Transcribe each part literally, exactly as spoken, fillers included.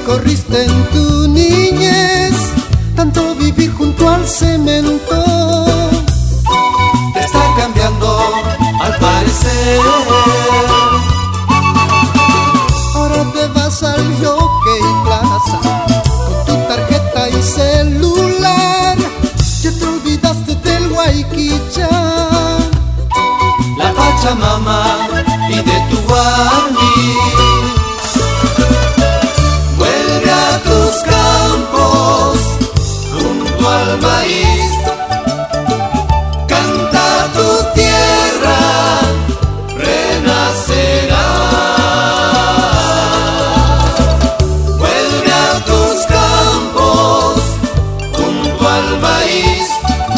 corriste en tu niñez, tanto vivir junto al cemento. Te está cambiando al parecer. Ahora te vas al Jockey Plaza con tu tarjeta y celular. Ya te olvidaste del Guayquicha, la Pachamama y de tu Guarni. Vuelve a tus campos junto al maíz, canta tu tierra, renacerá. Vuelve a tus campos junto al maíz,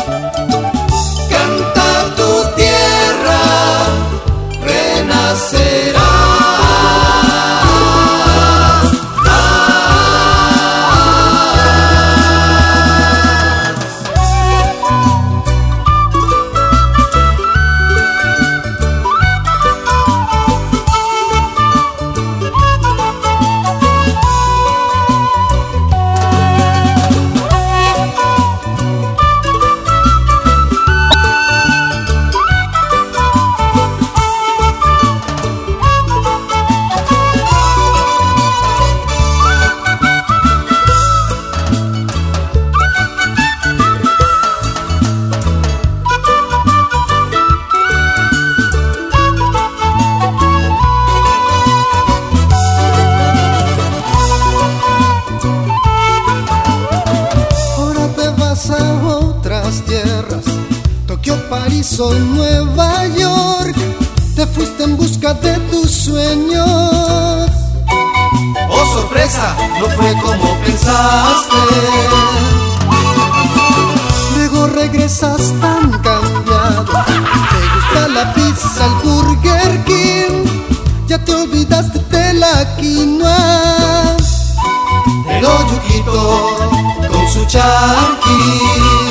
canta tu tierra, renacerá. Tierras, Tokio, París o Nueva York, te fuiste en busca de tus sueños. Oh sorpresa, no fue como pensaste. Luego regresas tan cambiado, te gusta la pizza, el Burger King, ya te olvidaste de la quinoa, el oyuquito con su charqui.